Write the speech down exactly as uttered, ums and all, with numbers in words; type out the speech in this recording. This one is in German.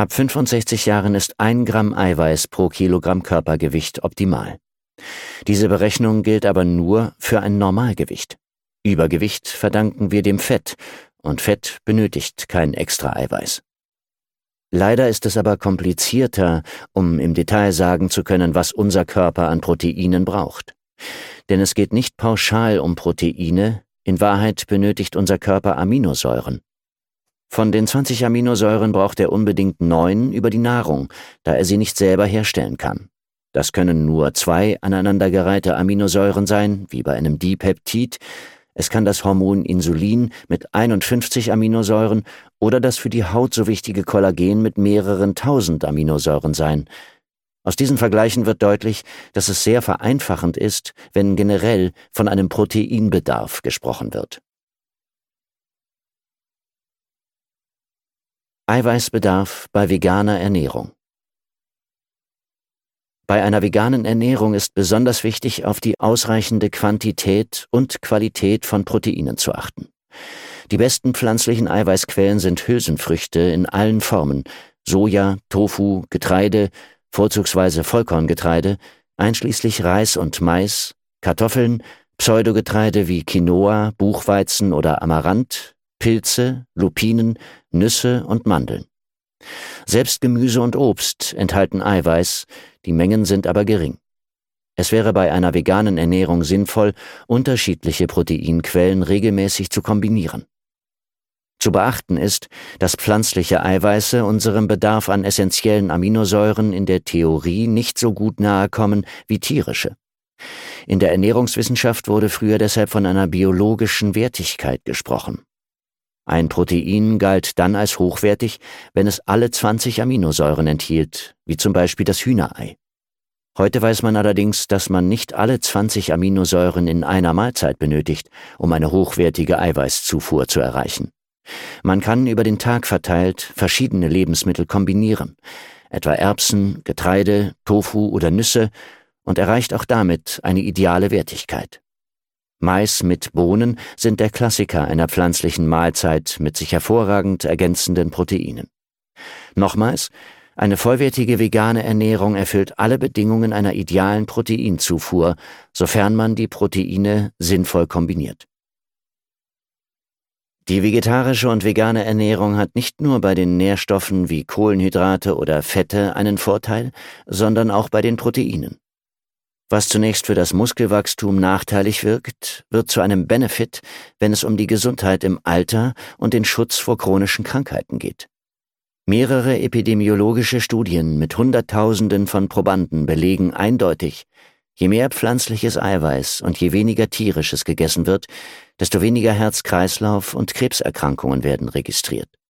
Ab fünfundsechzig Jahren ist ein Gramm Eiweiß pro Kilogramm Körpergewicht optimal. Diese Berechnung gilt aber nur für ein Normalgewicht. Übergewicht verdanken wir dem Fett, und Fett benötigt kein extra Eiweiß. Leider ist es aber komplizierter, um im Detail sagen zu können, was unser Körper an Proteinen braucht. Denn es geht nicht pauschal um Proteine, in Wahrheit benötigt unser Körper Aminosäuren. Von den zwanzig Aminosäuren braucht er unbedingt neun über die Nahrung, da er sie nicht selber herstellen kann. Das können nur zwei aneinandergereihte Aminosäuren sein, wie bei einem Dipeptid. Es kann das Hormon Insulin mit einundfünfzig Aminosäuren oder das für die Haut so wichtige Kollagen mit mehreren tausend Aminosäuren sein. Aus diesen Vergleichen wird deutlich, dass es sehr vereinfachend ist, wenn generell von einem Proteinbedarf gesprochen wird. Eiweißbedarf bei veganer Ernährung. Bei einer veganen Ernährung ist besonders wichtig, auf die ausreichende Quantität und Qualität von Proteinen zu achten. Die besten pflanzlichen Eiweißquellen sind Hülsenfrüchte in allen Formen, Soja, Tofu, Getreide, vorzugsweise Vollkorngetreide, einschließlich Reis und Mais, Kartoffeln, Pseudogetreide wie Quinoa, Buchweizen oder Amaranth, Pilze, Lupinen, Nüsse und Mandeln. Selbst Gemüse und Obst enthalten Eiweiß, die Mengen sind aber gering. Es wäre bei einer veganen Ernährung sinnvoll, unterschiedliche Proteinquellen regelmäßig zu kombinieren. Zu beachten ist, dass pflanzliche Eiweiße unserem Bedarf an essentiellen Aminosäuren in der Theorie nicht so gut nahe kommen wie tierische. In der Ernährungswissenschaft wurde früher deshalb von einer biologischen Wertigkeit gesprochen. Ein Protein galt dann als hochwertig, wenn es alle zwanzig Aminosäuren enthielt, wie zum Beispiel das Hühnerei. Heute weiß man allerdings, dass man nicht alle zwanzig Aminosäuren in einer Mahlzeit benötigt, um eine hochwertige Eiweißzufuhr zu erreichen. Man kann über den Tag verteilt verschiedene Lebensmittel kombinieren, etwa Erbsen, Getreide, Tofu oder Nüsse, und erreicht auch damit eine ideale Wertigkeit. Mais mit Bohnen sind der Klassiker einer pflanzlichen Mahlzeit mit sich hervorragend ergänzenden Proteinen. Nochmals, eine vollwertige vegane Ernährung erfüllt alle Bedingungen einer idealen Proteinzufuhr, sofern man die Proteine sinnvoll kombiniert. Die vegetarische und vegane Ernährung hat nicht nur bei den Nährstoffen wie Kohlenhydrate oder Fette einen Vorteil, sondern auch bei den Proteinen. Was zunächst für das Muskelwachstum nachteilig wirkt, wird zu einem Benefit, wenn es um die Gesundheit im Alter und den Schutz vor chronischen Krankheiten geht. Mehrere epidemiologische Studien mit Hunderttausenden von Probanden belegen eindeutig, je mehr pflanzliches Eiweiß und je weniger tierisches gegessen wird, desto weniger Herz-Kreislauf- und Krebserkrankungen werden registriert.